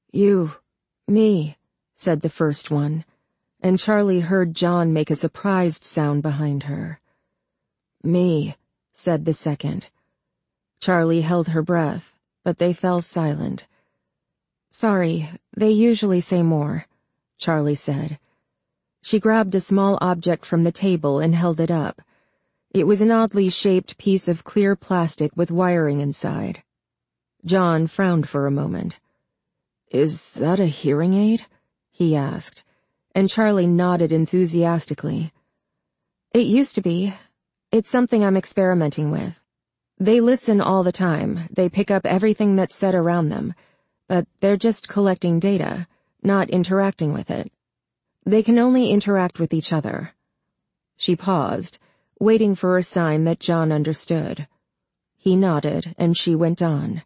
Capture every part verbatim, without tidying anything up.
You, me, said the first one, and Charlie heard John make a surprised sound behind her. Me, said the second. Charlie held her breath, but they fell silent. Sorry, they usually say more, Charlie said. She grabbed a small object from the table and held it up. It was an oddly shaped piece of clear plastic with wiring inside. John frowned for a moment. Is that a hearing aid? He asked, and Charlie nodded enthusiastically. It used to be. It's something I'm experimenting with. They listen all the time. They pick up everything that's said around them, but they're just collecting data, not interacting with it. They can only interact with each other. She paused, waiting for a sign that John understood. He nodded, and she went on.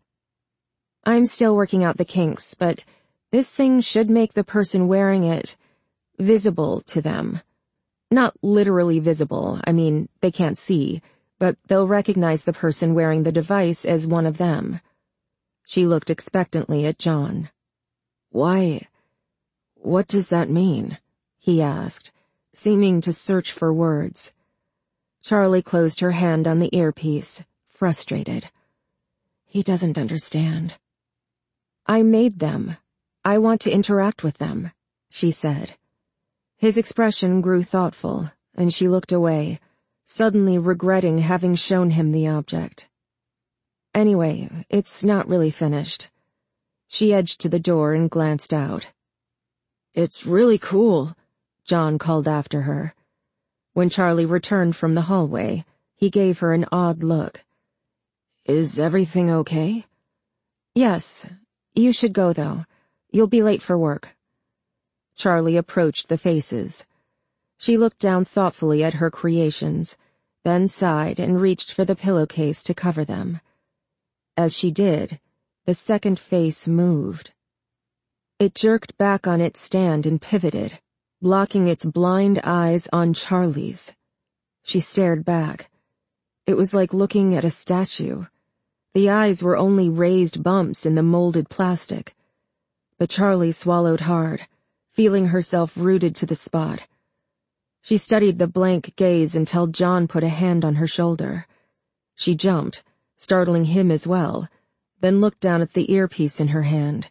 I'm still working out the kinks, but this thing should make the person wearing it visible to them. Not literally visible, I mean, they can't see, but they'll recognize the person wearing the device as one of them. She looked expectantly at John. Why, what does that mean? He asked, seeming to search for words. Charlie closed her hand on the earpiece, frustrated. He doesn't understand. I made them. I want to interact with them, she said. His expression grew thoughtful, and she looked away, suddenly regretting having shown him the object. Anyway, it's not really finished. She edged to the door and glanced out. It's really cool, John called after her. When Charlie returned from the hallway, he gave her an odd look. Is everything okay? Yes. You should go, though. You'll be late for work. Charlie approached the faces. She looked down thoughtfully at her creations, then sighed and reached for the pillowcase to cover them. As she did, the second face moved. It jerked back on its stand and pivoted, blocking its blind eyes on Charlie's. She stared back. It was like looking at a statue. The eyes were only raised bumps in the molded plastic. But Charlie swallowed hard, feeling herself rooted to the spot. She studied the blank gaze until John put a hand on her shoulder. She jumped, startling him as well, then looked down at the earpiece in her hand.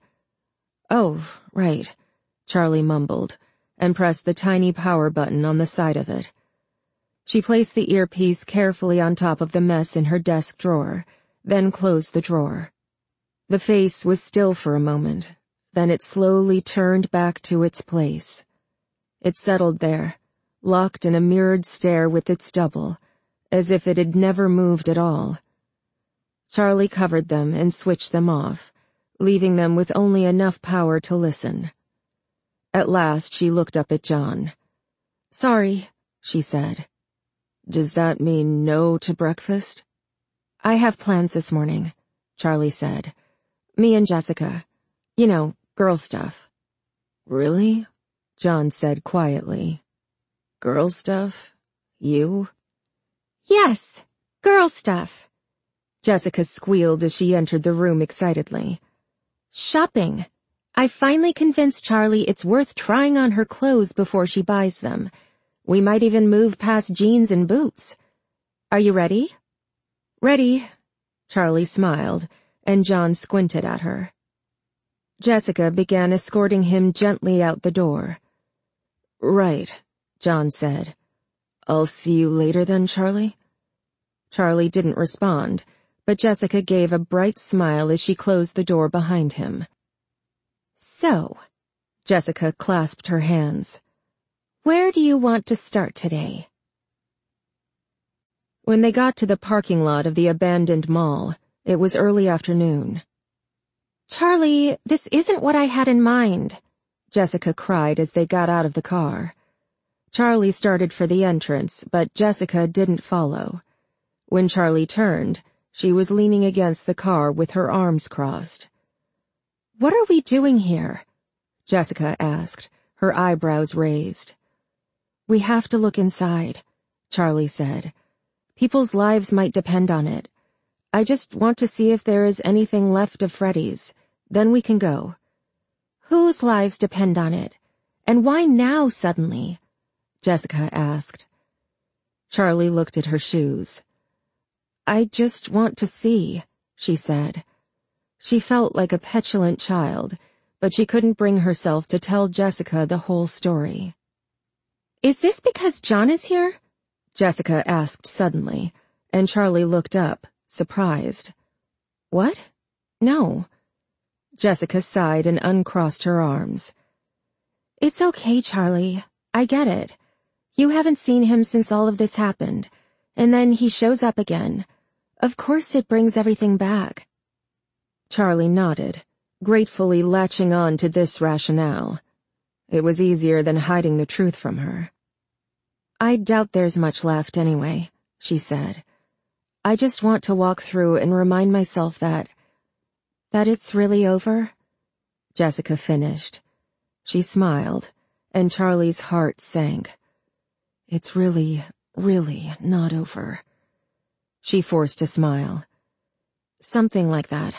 Oh, right, Charlie mumbled, and pressed the tiny power button on the side of it. She placed the earpiece carefully on top of the mess in her desk drawer, then closed the drawer. The face was still for a moment, then it slowly turned back to its place. It settled there, locked in a mirrored stare with its double, as if it had never moved at all. Charlie covered them and switched them off, leaving them with only enough power to listen. At last she looked up at John. Sorry, she said. Does that mean no to breakfast? I have plans this morning, Charlie said. Me and Jessica. You know, girl stuff. Really? John said quietly. Girl stuff? You? Yes, girl stuff. Jessica squealed as she entered the room excitedly. Shopping. I finally convinced Charlie it's worth trying on her clothes before she buys them. We might even move past jeans and boots. Are you ready? Ready, Charlie smiled, and John squinted at her. Jessica began escorting him gently out the door. Right, John said. I'll see you later then, Charlie? Charlie didn't respond, but Jessica gave a bright smile as she closed the door behind him. So, Jessica clasped her hands. Where do you want to start today? When they got to the parking lot of the abandoned mall, it was early afternoon. Charlie, this isn't what I had in mind, Jessica cried as they got out of the car. Charlie started for the entrance, but Jessica didn't follow. When Charlie turned, she was leaning against the car with her arms crossed. What are we doing here? Jessica asked, her eyebrows raised. We have to look inside, Charlie said. People's lives might depend on it. I just want to see if there is anything left of Freddy's. Then we can go. Whose lives depend on it? And why now suddenly? Jessica asked. Charlie looked at her shoes. I just want to see, she said. She felt like a petulant child, but she couldn't bring herself to tell Jessica the whole story. Is this because John is here? Jessica asked suddenly, and Charlie looked up, surprised. What? No. Jessica sighed and uncrossed her arms. It's okay, Charlie. I get it. You haven't seen him since all of this happened, and then he shows up again. Of course it brings everything back. Charlie nodded, gratefully latching on to this rationale. It was easier than hiding the truth from her. I doubt there's much left anyway, she said. I just want to walk through and remind myself that... that it's really over? Jessica finished. She smiled, and Charlie's heart sank. It's really, really not over. She forced a smile. Something like that.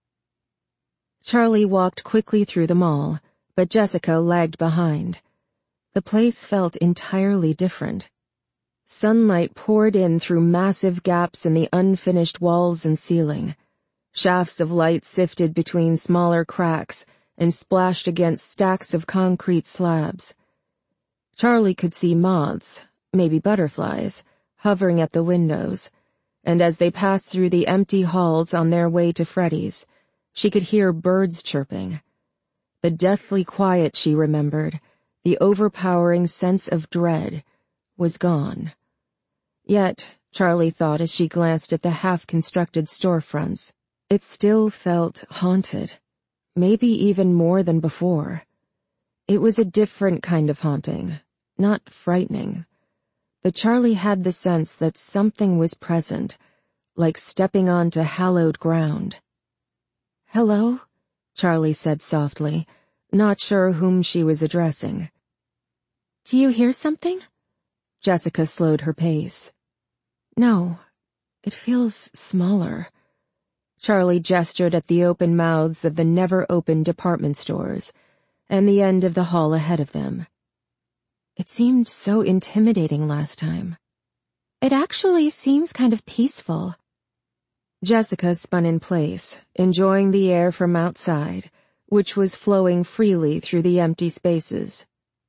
Charlie walked quickly through the mall, but Jessica lagged behind. The place felt entirely different. Sunlight poured in through massive gaps in the unfinished walls and ceiling. Shafts of light sifted between smaller cracks and splashed against stacks of concrete slabs. Charlie could see moths, maybe butterflies, hovering at the windows, and as they passed through the empty halls on their way to Freddy's, she could hear birds chirping. The deathly quiet she remembered, the overpowering sense of dread, was gone. Yet, Charlie thought as she glanced at the half-constructed storefronts, it still felt haunted, maybe even more than before. It was a different kind of haunting, not frightening. But Charlie had the sense that something was present, like stepping onto hallowed ground. Hello? Charlie said softly, not sure whom she was addressing. Do you hear something? Jessica slowed her pace. No, it feels smaller. Charlie gestured at the open mouths of the never-open department stores, and the end of the hall ahead of them. It seemed so intimidating last time. It actually seems kind of peaceful. Jessica spun in place, enjoying the air from outside, which was flowing freely through the empty spaces.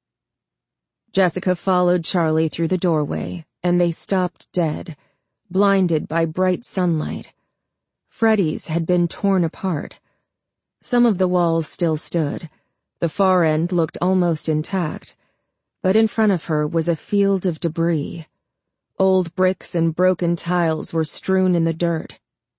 Jessica followed Charlie through the doorway, and they stopped dead, blinded by bright sunlight. Freddy's had been torn apart. Some of the walls still stood. The far end looked almost intact, but in front of her was a field of debris. Old bricks and broken tiles were strewn in the dirt.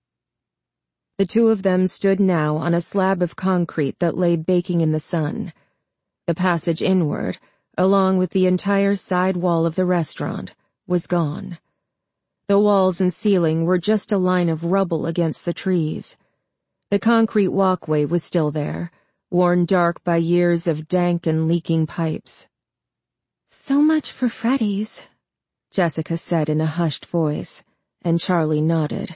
The two of them stood now on a slab of concrete that lay baking in the sun. The passage inward, along with the entire side wall of the restaurant, was gone. The walls and ceiling were just a line of rubble against the trees. The concrete walkway was still there, worn dark by years of dank and leaking pipes. So much for Freddy's, Jessica said in a hushed voice, and Charlie nodded.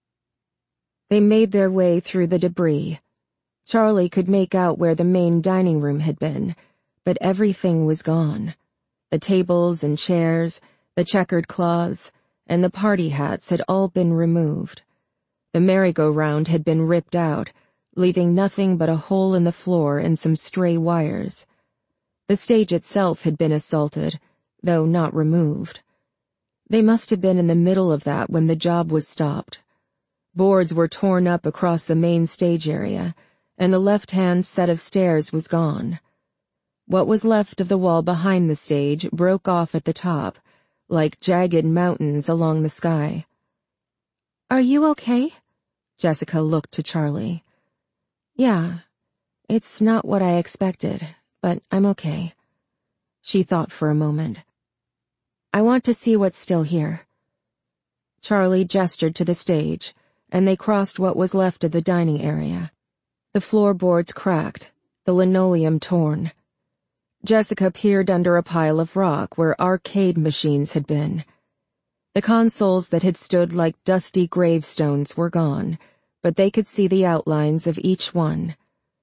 They made their way through the debris. Charlie could make out where the main dining room had been, but everything was gone. The tables and chairs, the checkered cloths, and the party hats had all been removed. The merry-go-round had been ripped out, leaving nothing but a hole in the floor and some stray wires. The stage itself had been assaulted, though not removed. They must have been in the middle of that when the job was stopped. Boards were torn up across the main stage area, and the left-hand set of stairs was gone. What was left of the wall behind the stage broke off at the top, like jagged mountains along the sky. Are you okay? Jessica looked to Charlie. Yeah, it's not what I expected, but I'm okay. She thought for a moment. I want to see what's still here. Charlie gestured to the stage, and they crossed what was left of the dining area. The floorboards cracked, the linoleum torn. Jessica peered under a pile of rock where arcade machines had been. The consoles that had stood like dusty gravestones were gone, but they could see the outlines of each one.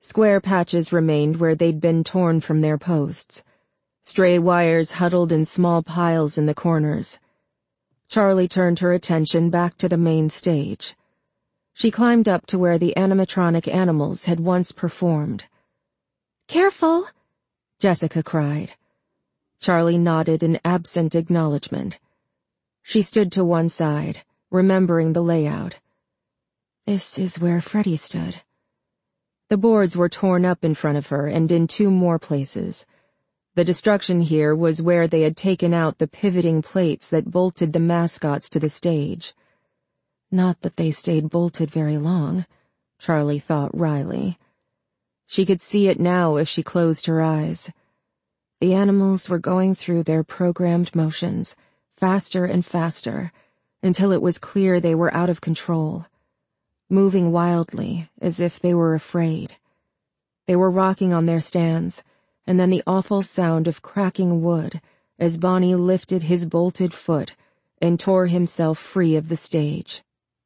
Square patches remained where they'd been torn from their posts. Stray wires huddled in small piles in the corners. Charlie turned her attention back to the main stage. She climbed up to where the animatronic animals had once performed. "Careful!" Jessica cried. Charlie nodded in absent acknowledgement. She stood to one side, remembering the layout. This is where Freddy stood. The boards were torn up in front of her and in two more places. The destruction here was where they had taken out the pivoting plates that bolted the mascots to the stage. Not that they stayed bolted very long, Charlie thought wryly. She could see it now if she closed her eyes. The animals were going through their programmed motions, faster and faster, until it was clear they were out of control, moving wildly as if they were afraid. They were rocking on their stands, and then the awful sound of cracking wood as Bonnie lifted his bolted foot and tore himself free of the stage.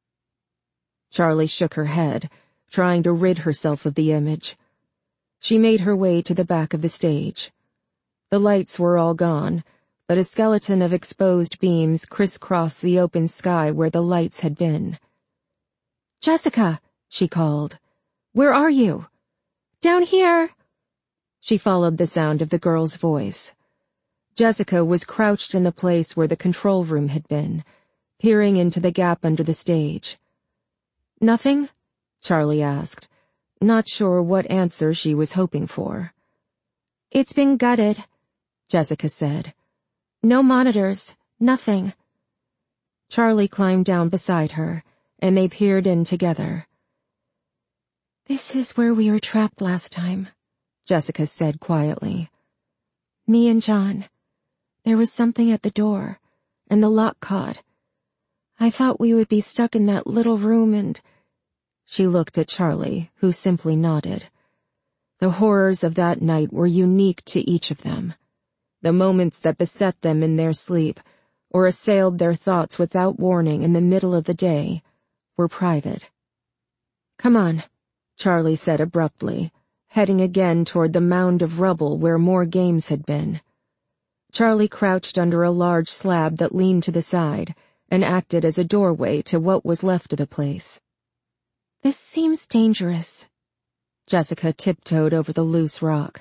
Charlie shook her head, trying to rid herself of the image. She made her way to the back of the stage. The lights were all gone, but a skeleton of exposed beams crisscrossed the open sky where the lights had been. "Jessica," she called. "Where are you?" "Down here." She followed the sound of the girl's voice. Jessica was crouched in the place where the control room had been, peering into the gap under the stage. "Nothing?" Charlie asked, not sure what answer she was hoping for. "It's been gutted," Jessica said. "No monitors, nothing." Charlie climbed down beside her, and they peered in together. "This is where we were trapped last time," Jessica said quietly. "Me and John. There was something at the door, and the lock caught. I thought we would be stuck in that little room and—" She looked at Charlie, who simply nodded. The horrors of that night were unique to each of them. The moments that beset them in their sleep, or assailed their thoughts without warning in the middle of the day, were private. "Come on," Charlie said abruptly, heading again toward the mound of rubble where more games had been. Charlie crouched under a large slab that leaned to the side and acted as a doorway to what was left of the place. "This seems dangerous." Jessica tiptoed over the loose rock.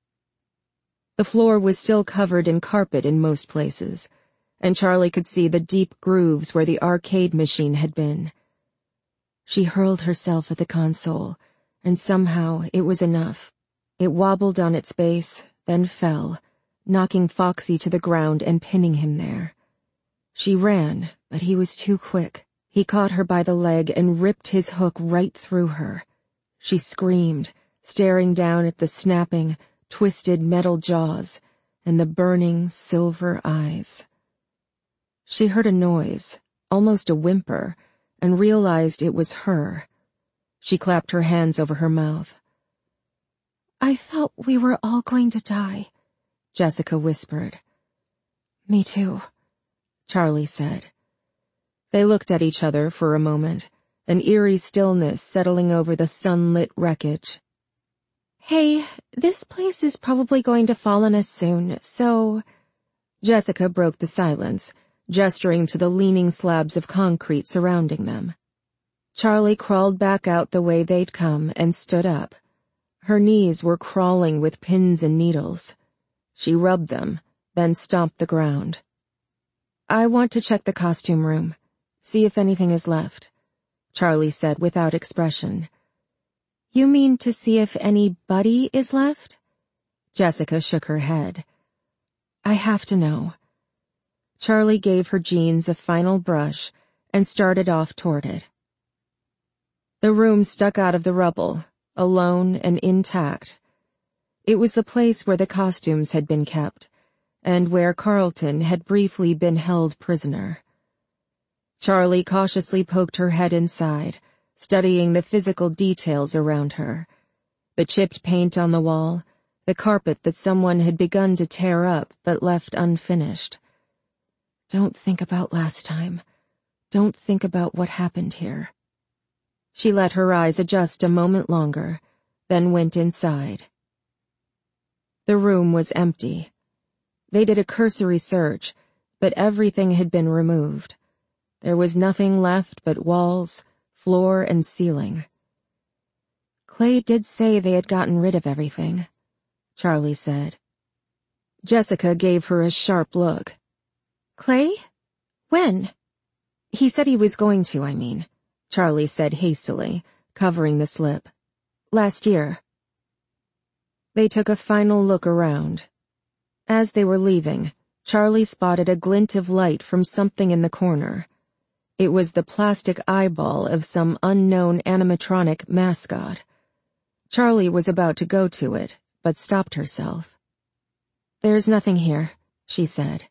The floor was still covered in carpet in most places, and Charlie could see the deep grooves where the arcade machine had been. She hurled herself at the console, and somehow it was enough. It wobbled on its base, then fell, knocking Foxy to the ground and pinning him there. She ran, but he was too quick. He caught her by the leg and ripped his hook right through her. She screamed, staring down at the snapping, twisted metal jaws and the burning silver eyes. She heard a noise, almost a whimper, and realized it was her. She clapped her hands over her mouth. "I thought we were all going to die," Jessica whispered. "Me too," Charlie said. They looked at each other for a moment, an eerie stillness settling over the sunlit wreckage. "Hey, this place is probably going to fall on us soon, so—" Jessica broke the silence, gesturing to the leaning slabs of concrete surrounding them. Charlie crawled back out the way they'd come and stood up. Her knees were crawling with pins and needles. She rubbed them, then stomped the ground. "I want to check the costume room, see if anything is left," Charlie said without expression. "You mean to see if anybody is left?" Jessica shook her head. "I have to know." Charlie gave her jeans a final brush and started off toward it. The room stuck out of the rubble, alone and intact. It was the place where the costumes had been kept, and where Carlton had briefly been held prisoner. Charlie cautiously poked her head inside, studying the physical details around her. The chipped paint on the wall, the carpet that someone had begun to tear up but left unfinished. Don't think about last time. Don't think about what happened here. She let her eyes adjust a moment longer, then went inside. The room was empty. They did a cursory search, but everything had been removed. There was nothing left but walls, floor, and ceiling. Clay did say they had gotten rid of everything, Charlie said. Jessica gave her a sharp look. Clay? When? He said he was going to, I mean, Charlie said hastily, covering the slip. Last year. They took a final look around. As they were leaving, Charlie spotted a glint of light from something in the corner. It was the plastic eyeball of some unknown animatronic mascot. Charlie was about to go to it, but stopped herself. There's nothing here, she said.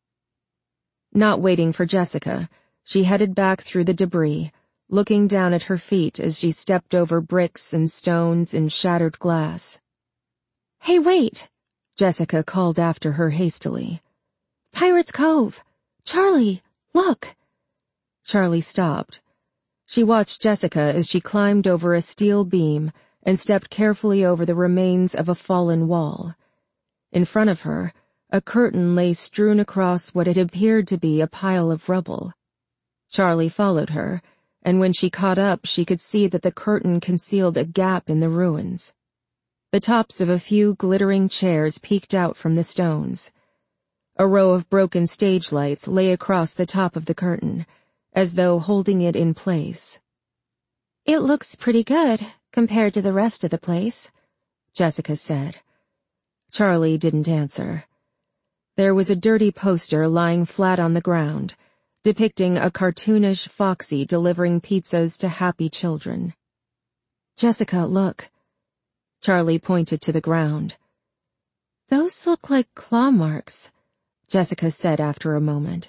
Not waiting for Jessica, she headed back through the debris, looking down at her feet as she stepped over bricks and stones and shattered glass. Hey, wait! Jessica called after her hastily. Pirates Cove! Charlie, look! Charlie stopped. She watched Jessica as she climbed over a steel beam and stepped carefully over the remains of a fallen wall. In front of her, a curtain lay strewn across what had appeared to be a pile of rubble. Charlie followed her, and when she caught up she could see that the curtain concealed a gap in the ruins. The tops of a few glittering chairs peeked out from the stones. A row of broken stage lights lay across the top of the curtain, as though holding it in place. It looks pretty good, compared to the rest of the place, Jessica said. Charlie didn't answer. There was a dirty poster lying flat on the ground, depicting a cartoonish Foxy delivering pizzas to happy children. Jessica, look. Charlie pointed to the ground. Those look like claw marks, Jessica said after a moment.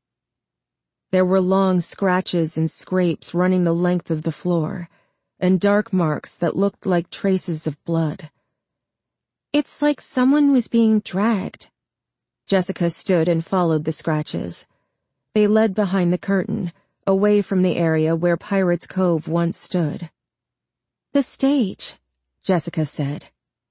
There were long scratches and scrapes running the length of the floor, and dark marks that looked like traces of blood. It's like someone was being dragged. Jessica stood and followed the scratches. They led behind the curtain, away from the area where Pirates Cove once stood. The stage, Jessica said.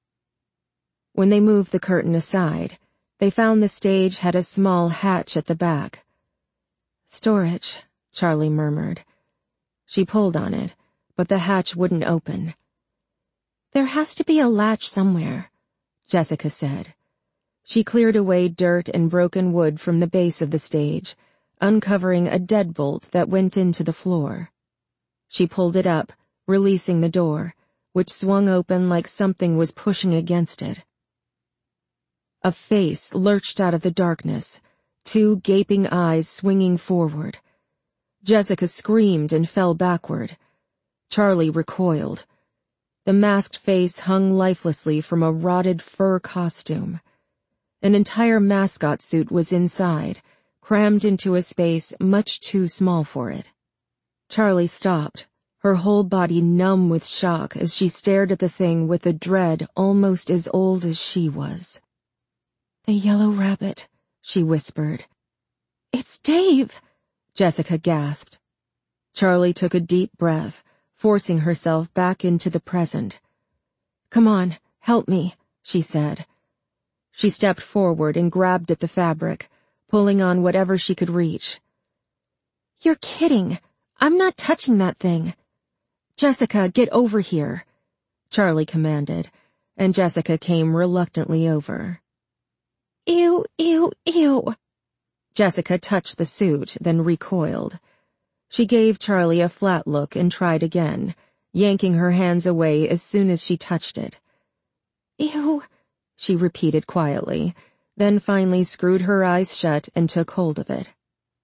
When they moved the curtain aside, they found the stage had a small hatch at the back. Storage, Charlie murmured. She pulled on it, but the hatch wouldn't open. There has to be a latch somewhere, Jessica said. She cleared away dirt and broken wood from the base of the stage, uncovering a deadbolt that went into the floor. She pulled it up, releasing the door, which swung open like something was pushing against it. A face lurched out of the darkness, two gaping eyes swinging forward. Jessica screamed and fell backward. Charlie recoiled. The masked face hung lifelessly from a rotted fur costume. An entire mascot suit was inside, crammed into a space much too small for it. Charlie stopped, her whole body numb with shock as she stared at the thing with a dread almost as old as she was. The yellow rabbit, she whispered. It's Dave, Jessica gasped. Charlie took a deep breath, forcing herself back into the present. Come on, help me, she said. She stepped forward and grabbed at the fabric, pulling on whatever she could reach. You're kidding. I'm not touching that thing. Jessica, get over here, Charlie commanded, and Jessica came reluctantly over. Ew, ew, ew. Jessica touched the suit, then recoiled. She gave Charlie a flat look and tried again, yanking her hands away as soon as she touched it. Ew, she repeated quietly, then finally screwed her eyes shut and took hold of it.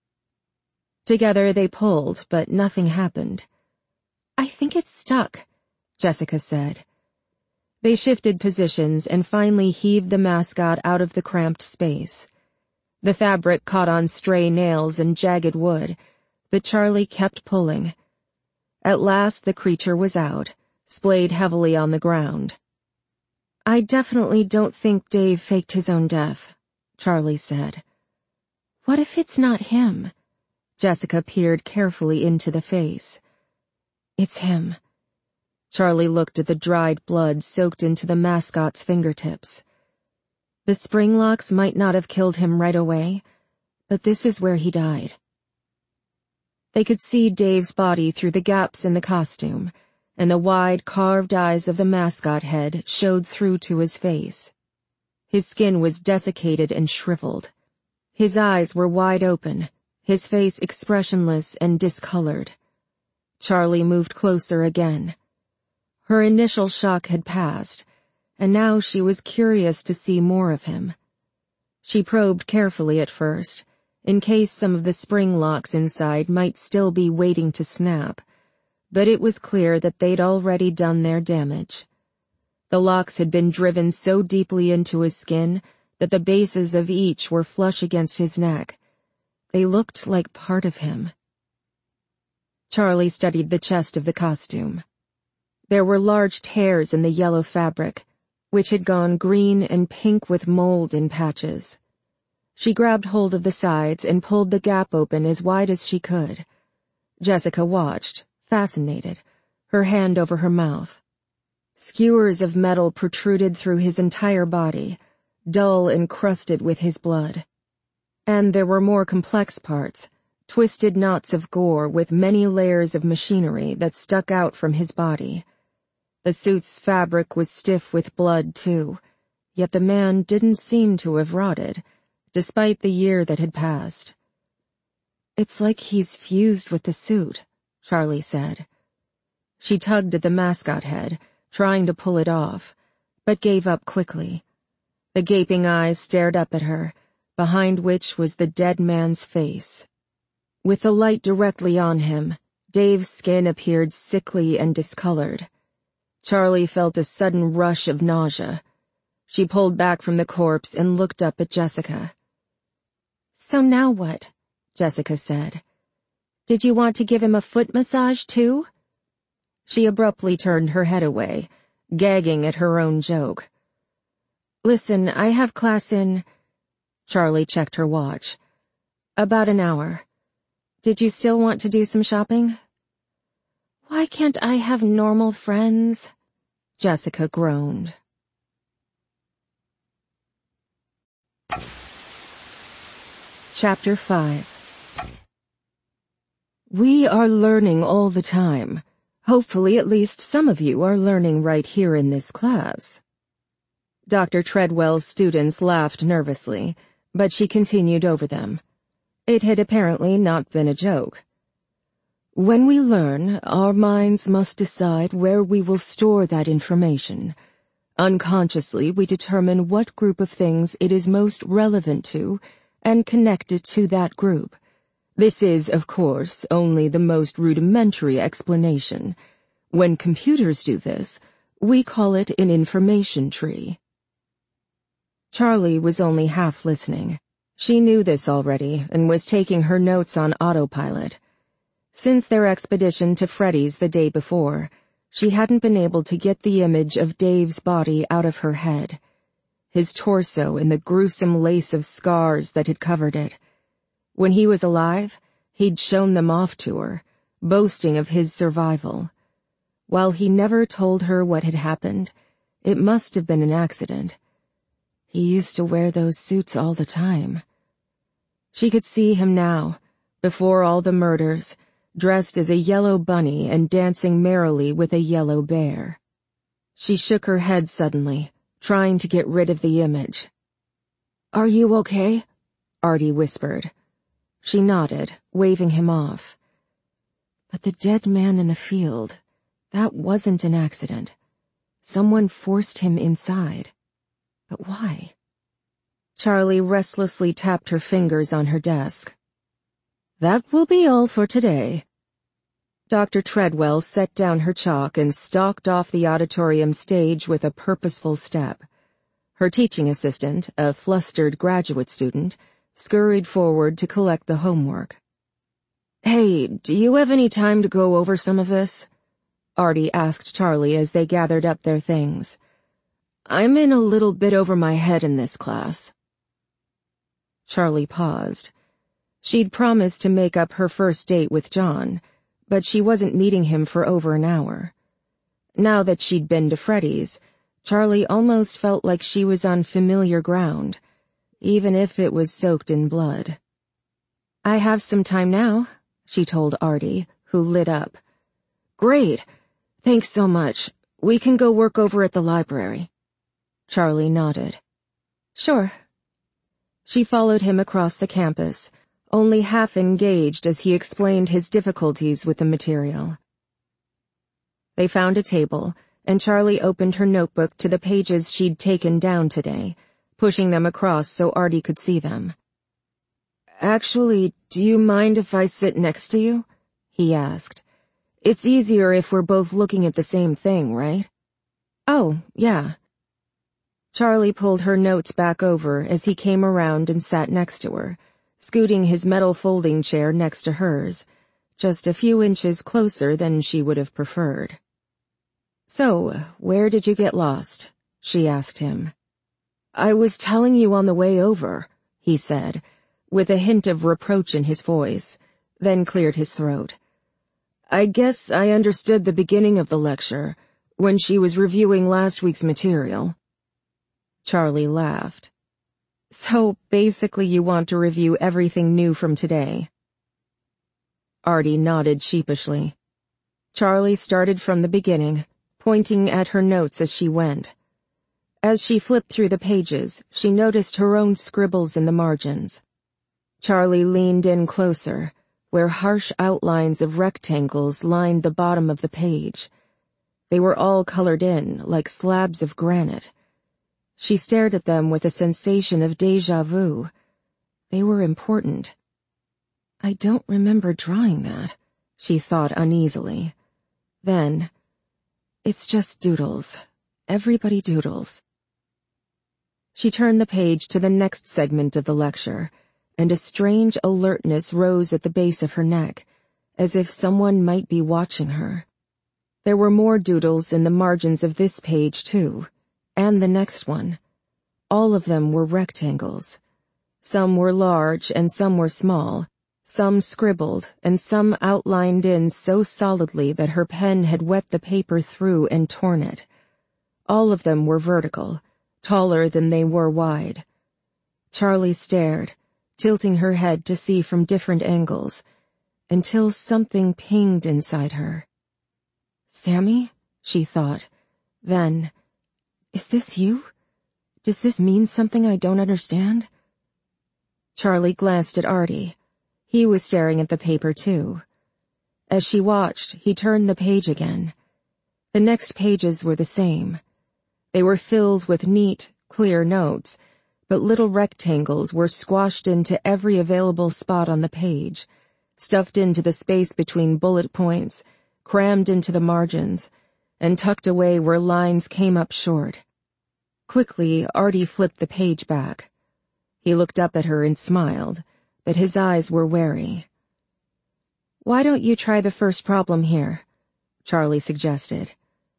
Together they pulled, but nothing happened. I think it's stuck, Jessica said. They shifted positions and finally heaved the mascot out of the cramped space. The fabric caught on stray nails and jagged wood, but Charlie kept pulling. At last the creature was out, splayed heavily on the ground. I definitely don't think Dave faked his own death, Charlie said. What if it's not him? Jessica peered carefully into the face. It's him. Charlie looked at the dried blood soaked into the mascot's fingertips. The spring locks might not have killed him right away, but this is where he died. They could see Dave's body through the gaps in the costume, and the wide, carved eyes of the mascot head showed through to his face. His skin was desiccated and shriveled. His eyes were wide open, his face expressionless and discolored. Charlie moved closer again. Her initial shock had passed, and now she was curious to see more of him. She probed carefully at first, in case some of the spring locks inside might still be waiting to snap, but it was clear that they'd already done their damage. The locks had been driven so deeply into his skin that the bases of each were flush against his neck. They looked like part of him. Charlie studied the chest of the costume. There were large tears in the yellow fabric, which had gone green and pink with mold in patches. She grabbed hold of the sides and pulled the gap open as wide as she could. Jessica watched, fascinated, her hand over her mouth. Skewers of metal protruded through his entire body, dull and crusted with his blood. And there were more complex parts, twisted knots of gore with many layers of machinery that stuck out from his body. The suit's fabric was stiff with blood, too, yet the man didn't seem to have rotted, despite the year that had passed. "It's like he's fused with the suit," Charlie said. She tugged at the mascot head, trying to pull it off, but gave up quickly. The gaping eyes stared up at her, behind which was the dead man's face. With the light directly on him, Dave's skin appeared sickly and discolored. Charlie felt a sudden rush of nausea. She pulled back from the corpse and looked up at Jessica. "So now what?" Jessica said. "Did you want to give him a foot massage, too?" She abruptly turned her head away, gagging at her own joke. "Listen, I have class in—" Charlie checked her watch. "About an hour. Did you still want to do some shopping?" "Why can't I have normal friends?" Jessica groaned. Chapter five. We are learning all the time. Hopefully at least some of you are learning right here in this class. Doctor Treadwell's students laughed nervously, but she continued over them. It had apparently not been a joke. When we learn, our minds must decide where we will store that information. Unconsciously, we determine what group of things it is most relevant to and connect it to that group. This is, of course, only the most rudimentary explanation. When computers do this, we call it an information tree. Charlie was only half listening. She knew this already and was taking her notes on autopilot. Since their expedition to Freddy's the day before, she hadn't been able to get the image of Dave's body out of her head. His torso and the gruesome lace of scars that had covered it. When he was alive, he'd shown them off to her, boasting of his survival. While he never told her what had happened, it must have been an accident. He used to wear those suits all the time. She could see him now, before all the murders, dressed as a yellow bunny and dancing merrily with a yellow bear. She shook her head suddenly, trying to get rid of the image. "Are you okay?" Artie whispered. She nodded, waving him off. But the dead man in the field, that wasn't an accident. Someone forced him inside. But why? Charlie restlessly tapped her fingers on her desk. "That will be all for today." Doctor Treadwell set down her chalk and stalked off the auditorium stage with a purposeful step. Her teaching assistant, a flustered graduate student, scurried forward to collect the homework. "Hey, do you have any time to go over some of this?" Artie asked Charlie as they gathered up their things. "I'm in a little bit over my head in this class." Charlie paused. She'd promised to make up her first date with John, but she wasn't meeting him for over an hour. Now that she'd been to Freddy's, Charlie almost felt like she was on familiar ground, even if it was soaked in blood. "I have some time now," she told Artie, who lit up. "Great! Thanks so much. We can go work over at the library." Charlie nodded. "Sure." She followed him across the campus, only half engaged as he explained his difficulties with the material. They found a table, and Charlie opened her notebook to the pages she'd taken down today, pushing them across so Artie could see them. "Actually, do you mind if I sit next to you?" he asked. "It's easier if we're both looking at the same thing, right?" "Oh, yeah." Charlie pulled her notes back over as he came around and sat next to her, scooting his metal folding chair next to hers, just a few inches closer than she would have preferred. "So, where did you get lost?" she asked him. "I was telling you on the way over," he said, with a hint of reproach in his voice, then cleared his throat. "I guess I understood the beginning of the lecture, when she was reviewing last week's material." Charlie laughed. "So, basically you want to review everything new from today?" Artie nodded sheepishly. Charlie started from the beginning, pointing at her notes as she went. As she flipped through the pages, she noticed her own scribbles in the margins. Charlie leaned in closer, where harsh outlines of rectangles lined the bottom of the page. They were all colored in, like slabs of granite. She stared at them with a sensation of déjà vu. They were important. "I don't remember drawing that," she thought uneasily. Then, "It's just doodles. Everybody doodles." She turned the page to the next segment of the lecture, and a strange alertness rose at the base of her neck, as if someone might be watching her. There were more doodles in the margins of this page, too, and the next one. All of them were rectangles. Some were large and some were small, some scribbled and some outlined in so solidly that her pen had wet the paper through and torn it. All of them were vertical, taller than they were wide. Charlie stared, tilting her head to see from different angles, until something pinged inside her. "Sammy?" she thought. Then, "Is this you? Does this mean something I don't understand?" Charlie glanced at Artie. He was staring at the paper, too. As she watched, he turned the page again. The next pages were the same. They were filled with neat, clear notes, but little rectangles were squashed into every available spot on the page, stuffed into the space between bullet points, crammed into the margins, and tucked away where lines came up short. Quickly, Artie flipped the page back. He looked up at her and smiled, but his eyes were wary. "Why don't you try the first problem here?" Charlie suggested.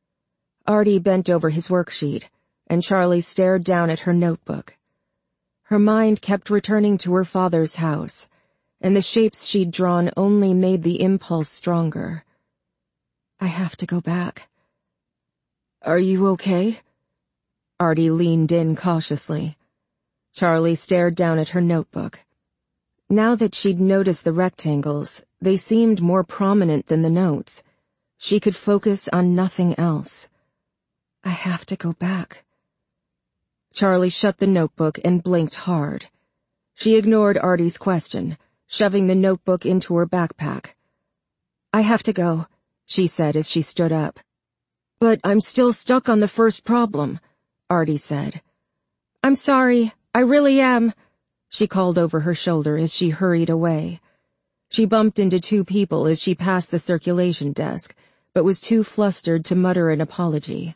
Artie bent over his worksheet, and Charlie stared down at her notebook. Her mind kept returning to her father's house, and the shapes she'd drawn only made the impulse stronger. "I have to go back." "Are you okay?" Artie leaned in cautiously. Charlie stared down at her notebook. Now that she'd noticed the rectangles, they seemed more prominent than the notes. She could focus on nothing else. "I have to go back." Charlie shut the notebook and blinked hard. She ignored Artie's question, shoving the notebook into her backpack. "I have to go," she said as she stood up. "But I'm still stuck on the first problem," Artie said. "I'm sorry, I really am," she called over her shoulder as she hurried away. She bumped into two people as she passed the circulation desk, but was too flustered to mutter an apology.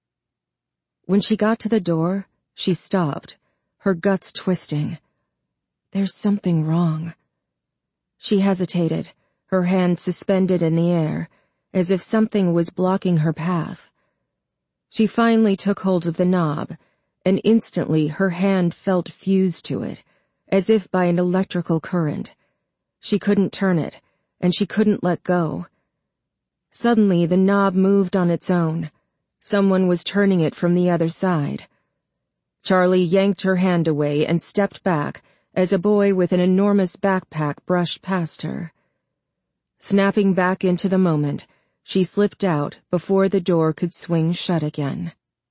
When she got to the door, she stopped, her guts twisting. There's something wrong. She hesitated, her hand suspended in the air, as if something was blocking her path. She finally took hold of the knob, and instantly her hand felt fused to it, as if by an electrical current. She couldn't turn it, and she couldn't let go. Suddenly, the knob moved on its own. Someone was turning it from the other side. Charlie yanked her hand away and stepped back as a boy with an enormous backpack brushed past her. Snapping back into the moment, she slipped out before the door could swing shut again.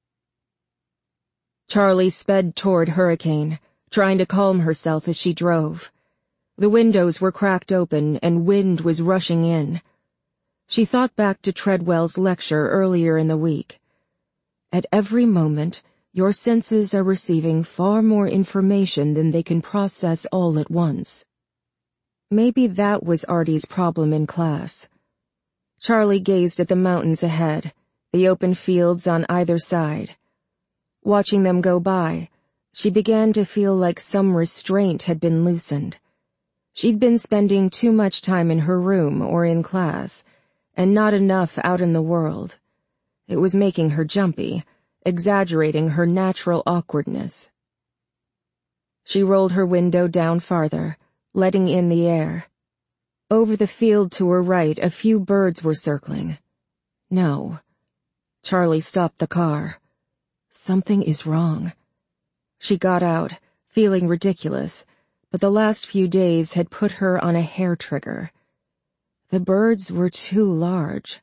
Charlie sped toward Hurricane, trying to calm herself as she drove. The windows were cracked open and wind was rushing in. She thought back to Treadwell's lecture earlier in the week. At every moment, your senses are receiving far more information than they can process all at once. Maybe that was Artie's problem in class. Charlie gazed at the mountains ahead, the open fields on either side. Watching them go by, she began to feel like some restraint had been loosened. She'd been spending too much time in her room or in class, and not enough out in the world. It was making her jumpy, exaggerating her natural awkwardness. She rolled her window down farther, letting in the air. Over the field to her right, a few birds were circling. No. Charlie stopped the car. Something is wrong. She got out, feeling ridiculous, but the last few days had put her on a hair trigger. The birds were too large.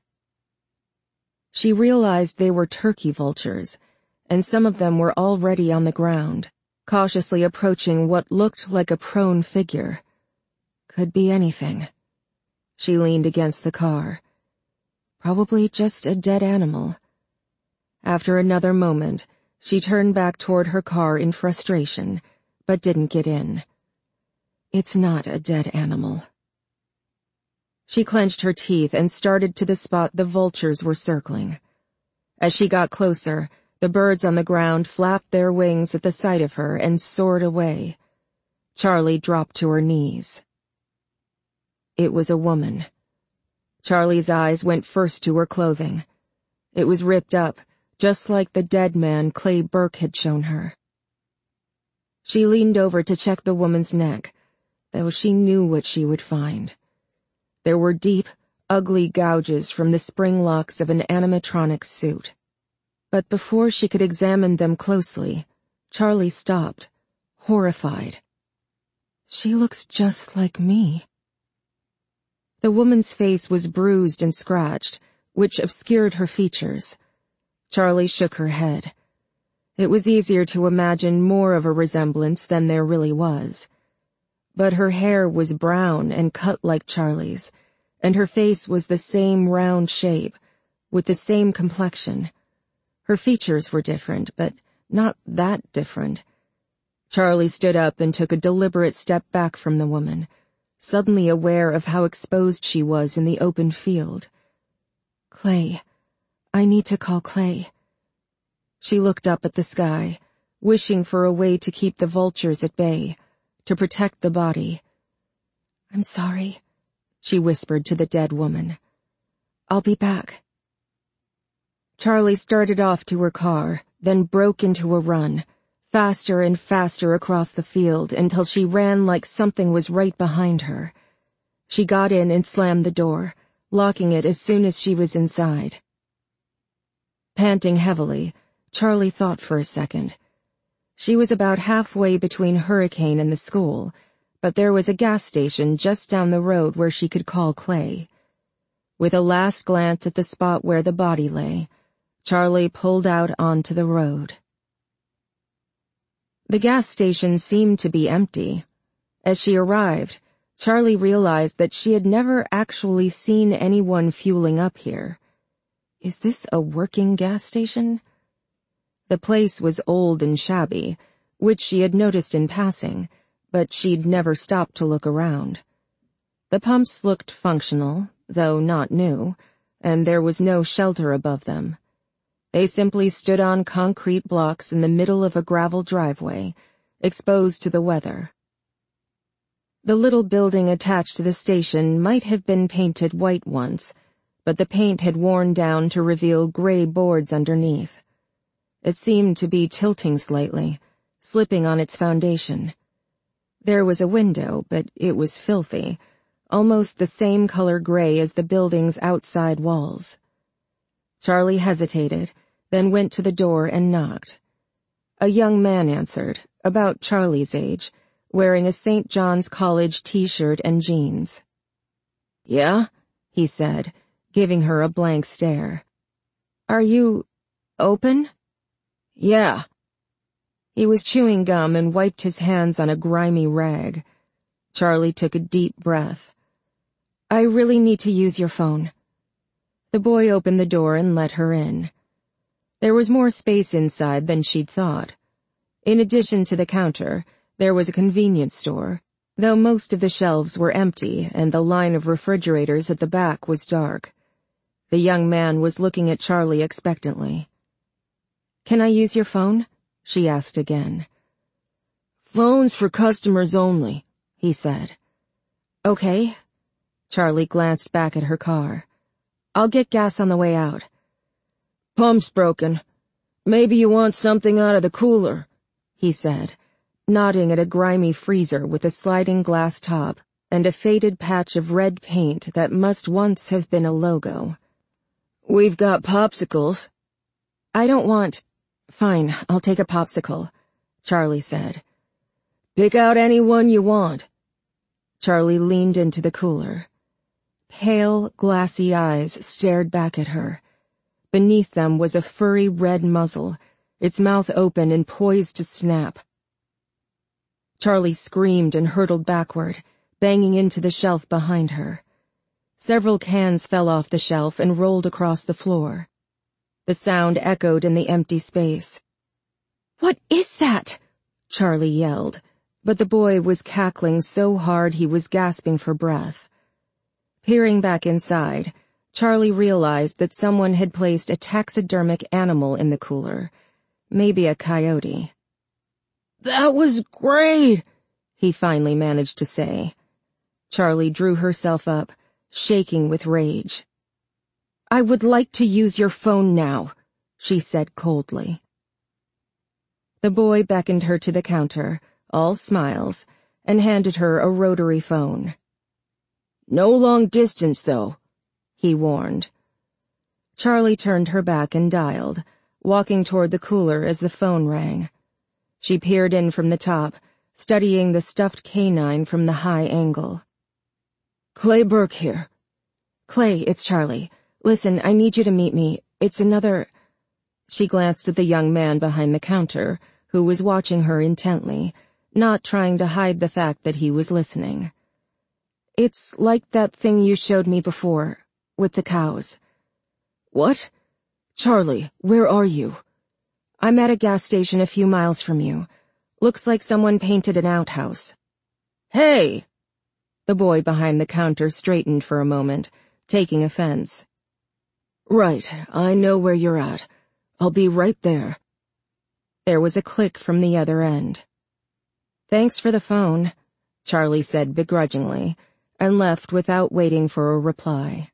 She realized they were turkey vultures, and some of them were already on the ground, cautiously approaching what looked like a prone figure. Could be anything. She leaned against the car. Probably just a dead animal. After another moment, she turned back toward her car in frustration, but didn't get in. It's not a dead animal. She clenched her teeth and started to the spot the vultures were circling. As she got closer, the birds on the ground flapped their wings at the sight of her and soared away. Charlie dropped to her knees. It was a woman. Charlie's eyes went first to her clothing. It was ripped up, just like the dead man Clay Burke had shown her. She leaned over to check the woman's neck, though she knew what she would find. There were deep, ugly gouges from the spring locks of an animatronic suit. But before she could examine them closely, Charlie stopped, horrified. She looks just like me. The woman's face was bruised and scratched, which obscured her features. Charlie shook her head. It was easier to imagine more of a resemblance than there really was. But her hair was brown and cut like Charlie's, and her face was the same round shape, with the same complexion. Her features were different, but not that different. Charlie stood up and took a deliberate step back from the woman, suddenly aware of how exposed she was in the open field. Clay. I need to call Clay. She looked up at the sky, wishing for a way to keep the vultures at bay, to protect the body. I'm sorry, she whispered to the dead woman. I'll be back. Charlie started off to her car, then broke into a run, faster and faster across the field until she ran like something was right behind her. She got in and slammed the door, locking it as soon as she was inside. Panting heavily, Charlie thought for a second. She was about halfway between Hurricane and the school, but there was a gas station just down the road where she could call Clay. With a last glance at the spot where the body lay, Charlie pulled out onto the road. The gas station seemed to be empty. As she arrived, Charlie realized that she had never actually seen anyone fueling up here. Is this a working gas station? The place was old and shabby, which she had noticed in passing, but she'd never stopped to look around. The pumps looked functional, though not new, and there was no shelter above them. They simply stood on concrete blocks in the middle of a gravel driveway, exposed to the weather. The little building attached to the station might have been painted white once, but the paint had worn down to reveal gray boards underneath. It seemed to be tilting slightly, slipping on its foundation. There was a window, but it was filthy, almost the same color gray as the building's outside walls. Charlie hesitated, then went to the door and knocked. A young man answered, about Charlie's age, wearing a Saint John's College t-shirt and jeans. "Yeah?" he said, giving her a blank stare. "Are you open?" "Yeah." He was chewing gum and wiped his hands on a grimy rag. Charlie took a deep breath. "I really need to use your phone." The boy opened the door and let her in. There was more space inside than she'd thought. In addition to the counter, there was a convenience store, though most of the shelves were empty and the line of refrigerators at the back was dark. The young man was looking at Charlie expectantly. "Can I use your phone?" she asked again. "Phones for customers only," he said. "Okay." Charlie glanced back at her car. "I'll get gas on the way out." "Pump's broken. Maybe you want something out of the cooler," he said, nodding at a grimy freezer with a sliding glass top and a faded patch of red paint that must once have been a logo. "We've got popsicles." "I don't want—" "Fine, I'll take a popsicle," Charlie said. "Pick out any one you want." Charlie leaned into the cooler. Pale, glassy eyes stared back at her. Beneath them was a furry red muzzle, its mouth open and poised to snap. Charlie screamed and hurtled backward, banging into the shelf behind her. Several cans fell off the shelf and rolled across the floor. The sound echoed in the empty space. "What is that?" Charlie yelled, but the boy was cackling so hard he was gasping for breath. Peering back inside, Charlie realized that someone had placed a taxidermic animal in the cooler, maybe a coyote. "That was great," he finally managed to say. Charlie drew herself up, shaking with rage. "I would like to use your phone now," she said coldly. The boy beckoned her to the counter, all smiles, and handed her a rotary phone. "No long distance, though," he warned. Charlie turned her back and dialed, walking toward the cooler as the phone rang. She peered in from the top, studying the stuffed canine from the high angle. "Clay Burke here." "Clay, it's Charlie. Listen, I need you to meet me. It's another—" She glanced at the young man behind the counter, who was watching her intently, not trying to hide the fact that he was listening. "It's like that thing you showed me before, with the cows." "What? Charlie, where are you?" "I'm at a gas station a few miles from you. Looks like someone painted an outhouse." "Hey!" The boy behind the counter straightened for a moment, taking offense. "Right, I know where you're at. I'll be right there." There was a click from the other end. "Thanks for the phone," Charlie said begrudgingly, and left without waiting for a reply.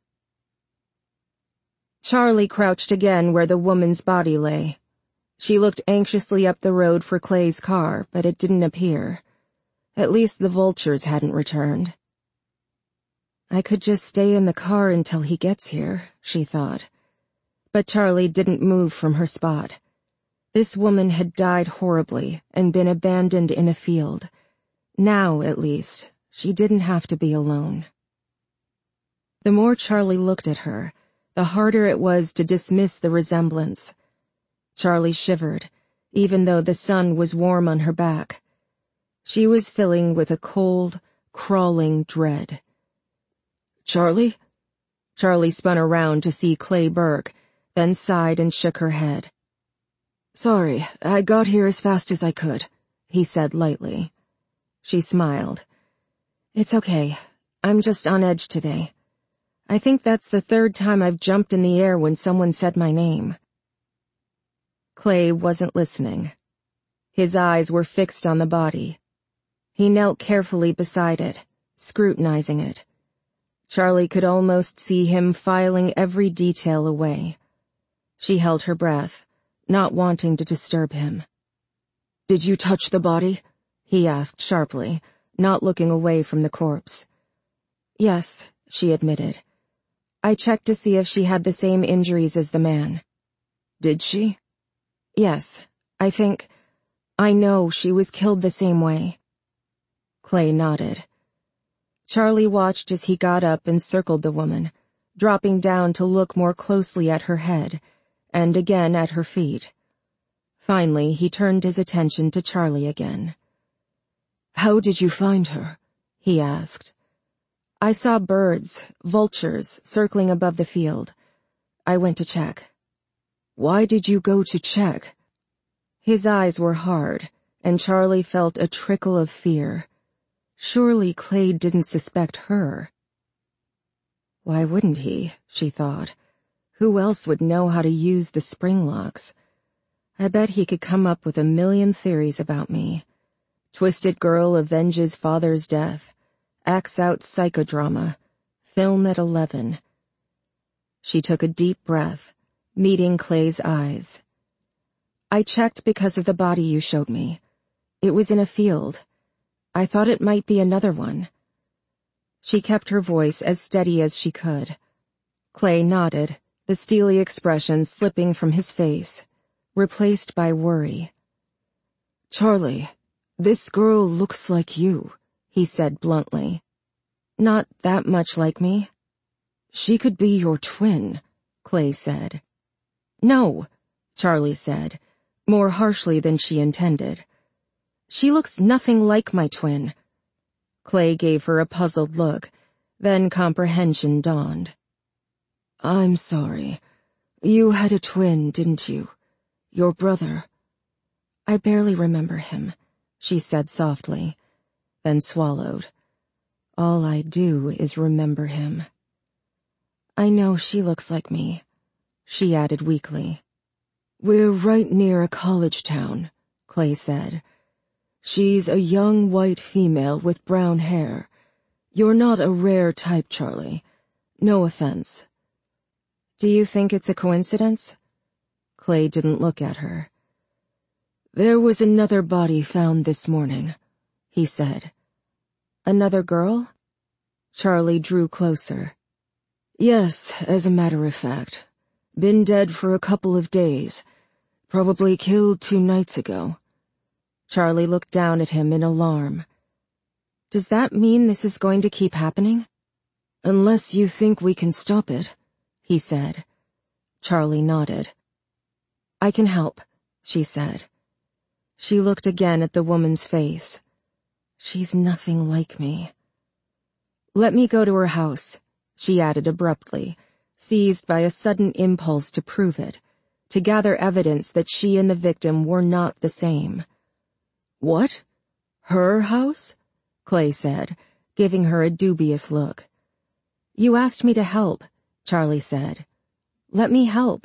Charlie crouched again where the woman's body lay. She looked anxiously up the road for Clay's car, but it didn't appear. At least the vultures hadn't returned. "I could just stay in the car until he gets here," she thought. But Charlie didn't move from her spot. This woman had died horribly and been abandoned in a field. Now, at least, she didn't have to be alone. The more Charlie looked at her, the harder it was to dismiss the resemblance. Charlie shivered, even though the sun was warm on her back. She was filling with a cold, crawling dread. "Charlie?" Charlie spun around to see Clay Burke, then sighed and shook her head. "Sorry, I got here as fast as I could," he said lightly. She smiled. "It's okay. I'm just on edge today. I think that's the third time I've jumped in the air when someone said my name." Clay wasn't listening. His eyes were fixed on the body. He knelt carefully beside it, scrutinizing it. Charlie could almost see him filing every detail away. She held her breath, not wanting to disturb him. "Did you touch the body?" he asked sharply, not looking away from the corpse. Yes, she admitted. I checked to see if she had the same injuries as the man. Did she? Yes, I think... I know she was killed the same way. Clay nodded. Charlie watched as he got up and circled the woman, dropping down to look more closely at her head, and again at her feet. Finally, he turned his attention to Charlie again. How did you find her? He asked. I saw birds, vultures, circling above the field. I went to check. Why did you go to check? His eyes were hard, and Charlie felt a trickle of fear. Surely Clay didn't suspect her. Why wouldn't he, she thought. Who else would know how to use the spring locks? I bet he could come up with a million theories about me. Twisted girl avenges father's death. Acts out psychodrama. Film at eleven. She took a deep breath, meeting Clay's eyes. I checked because of the body you showed me. It was in a field. I thought it might be another one. She kept her voice as steady as she could. Clay nodded, the steely expression slipping from his face, replaced by worry. Charlie, this girl looks like you, he said bluntly. Not that much like me. She could be your twin, Clay said. No, Charlie said, more harshly than she intended. She looks nothing like my twin. Clay gave her a puzzled look, then comprehension dawned. I'm sorry. You had a twin, didn't you? Your brother. I barely remember him, she said softly, then swallowed. All I do is remember him. I know she looks like me, she added weakly. We're right near a college town, Clay said. She's a young white female with brown hair. You're not a rare type, Charlie. No offense. Do you think it's a coincidence? Clay didn't look at her. There was another body found this morning, he said. Another girl? Charlie drew closer. Yes, as a matter of fact. Been dead for a couple of days. Probably killed two nights ago. Charlie looked down at him in alarm. Does that mean this is going to keep happening? Unless you think we can stop it, he said. Charlie nodded. I can help, she said. She looked again at the woman's face. She's nothing like me. Let me go to her house, she added abruptly, seized by a sudden impulse to prove it, to gather evidence that she and the victim were not the same. What? Her house? Clay said, giving her a dubious look. You asked me to help, Charlie said. Let me help.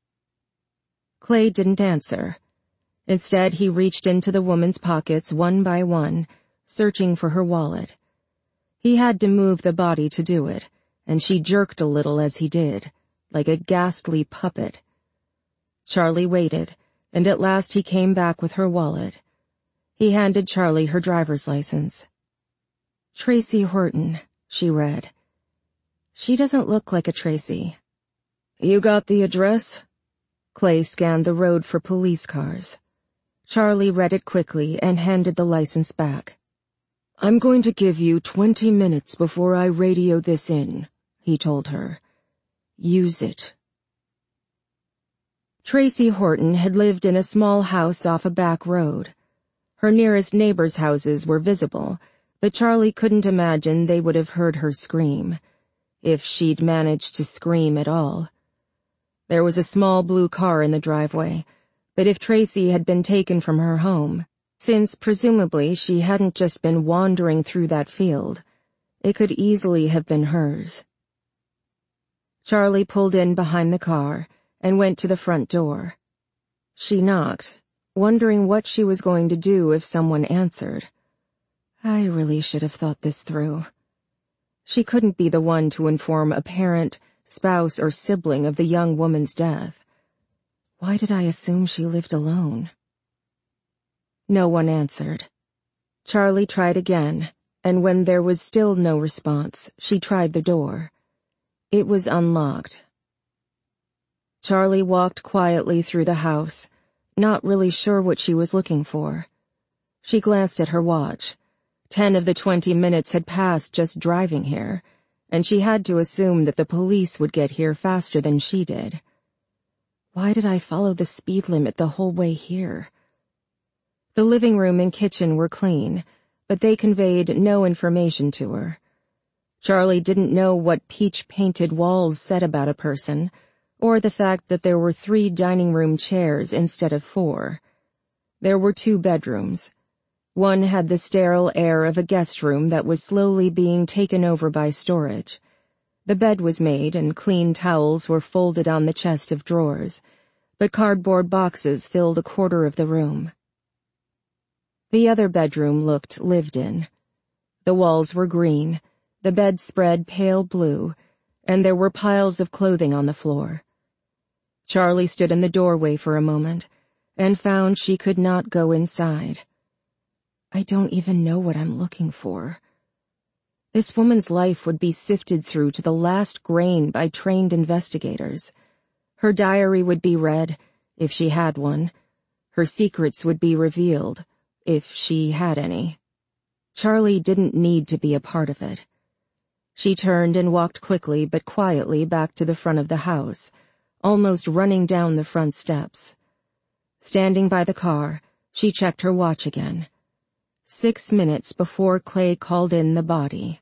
Clay didn't answer. Instead, he reached into the woman's pockets one by one, searching for her wallet. He had to move the body to do it, and she jerked a little as he did, like a ghastly puppet. Charlie waited, and at last he came back with her wallet. He handed Charlie her driver's license. Tracy Horton, she read. She doesn't look like a Tracy. You got the address? Clay scanned the road for police cars. Charlie read it quickly and handed the license back. I'm going to give you twenty minutes before I radio this in, he told her. Use it. Tracy Horton had lived in a small house off a back road. Her nearest neighbors' houses were visible, but Charlie couldn't imagine they would have heard her scream, if she'd managed to scream at all. There was a small blue car in the driveway, but if Tracy had been taken from her home, since presumably she hadn't just been wandering through that field, it could easily have been hers. Charlie pulled in behind the car and went to the front door. She knocked, wondering what she was going to do if someone answered. I really should have thought this through. She couldn't be the one to inform a parent, spouse, or sibling of the young woman's death. Why did I assume she lived alone? No one answered. Charlie tried again, and when there was still no response, she tried the door. It was unlocked. Charlie walked quietly through the house, not really sure what she was looking for. She glanced at her watch. Ten of the twenty minutes had passed just driving here, and she had to assume that the police would get here faster than she did. Why did I follow the speed limit the whole way here? The living room and kitchen were clean, but they conveyed no information to her. Charlie didn't know what peach-painted walls said about a person, or the fact that there were three dining room chairs instead of four. There were two bedrooms. One had the sterile air of a guest room that was slowly being taken over by storage. The bed was made and clean towels were folded on the chest of drawers, but cardboard boxes filled a quarter of the room. The other bedroom looked lived in. The walls were green, the bedspread pale blue, and there were piles of clothing on the floor. Charlie stood in the doorway for a moment and found she could not go inside. I don't even know what I'm looking for. This woman's life would be sifted through to the last grain by trained investigators. Her diary would be read, if she had one. Her secrets would be revealed, if she had any. Charlie didn't need to be a part of it. She turned and walked quickly but quietly back to the front of the house, almost running down the front steps. Standing by the car, she checked her watch again. Six minutes before Clay called in the body.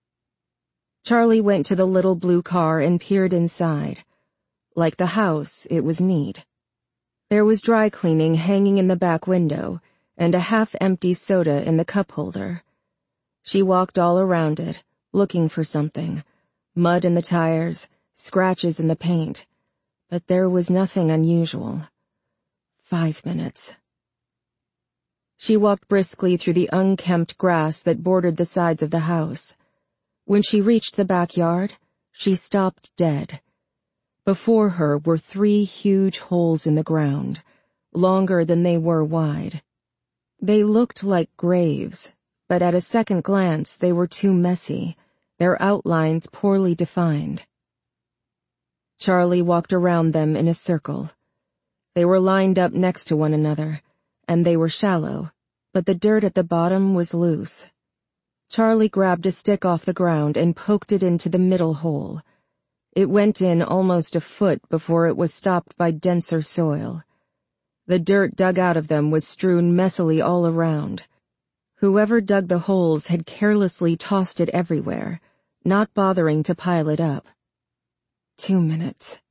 Charlie went to the little blue car and peered inside. Like the house, it was neat. There was dry cleaning hanging in the back window, and a half-empty soda in the cup holder. She walked all around it, looking for something. Mud in the tires, scratches in the paint. But there was nothing unusual. Five minutes. She walked briskly through the unkempt grass that bordered the sides of the house. When she reached the backyard, she stopped dead. Before her were three huge holes in the ground, longer than they were wide. They looked like graves, but at a second glance they were too messy, their outlines poorly defined. Charlie walked around them in a circle. They were lined up next to one another, and they were shallow, but the dirt at the bottom was loose. Charlie grabbed a stick off the ground and poked it into the middle hole. It went in almost a foot before it was stopped by denser soil. The dirt dug out of them was strewn messily all around. Whoever dug the holes had carelessly tossed it everywhere, not bothering to pile it up. Two minutes.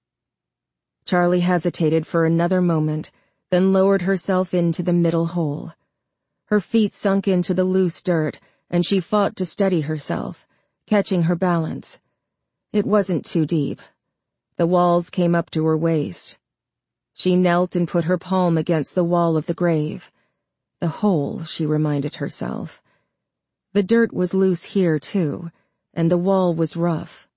Charlie hesitated for another moment, then lowered herself into the middle hole. Her feet sunk into the loose dirt, and she fought to steady herself, catching her balance. It wasn't too deep. The walls came up to her waist. She knelt and put her palm against the wall of the grave. The hole, she reminded herself. The dirt was loose here, too, and the wall was rough.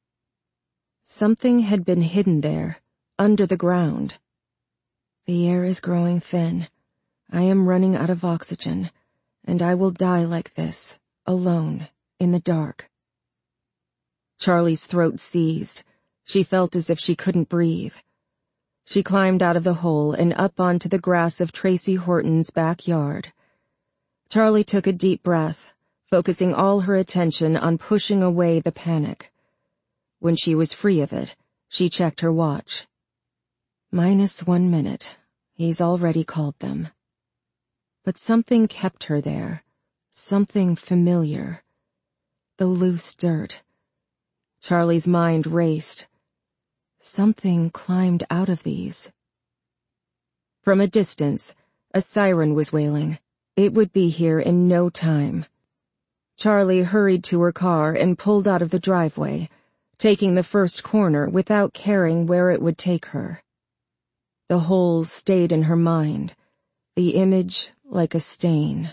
Something had been hidden there, under the ground. The air is growing thin. I am running out of oxygen, and I will die like this, alone, in the dark. Charlie's throat seized. She felt as if she couldn't breathe. She climbed out of the hole and up onto the grass of Tracy Horton's backyard. Charlie took a deep breath, focusing all her attention on pushing away the panic. When she was free of it, she checked her watch. Minus one minute. He's already called them. But something kept her there. Something familiar. The loose dirt. Charlie's mind raced. Something climbed out of these. From a distance, a siren was wailing. It would be here in no time. Charlie hurried to her car and pulled out of the driveway, taking the first corner without caring where it would take her. The holes stayed in her mind, the image like a stain.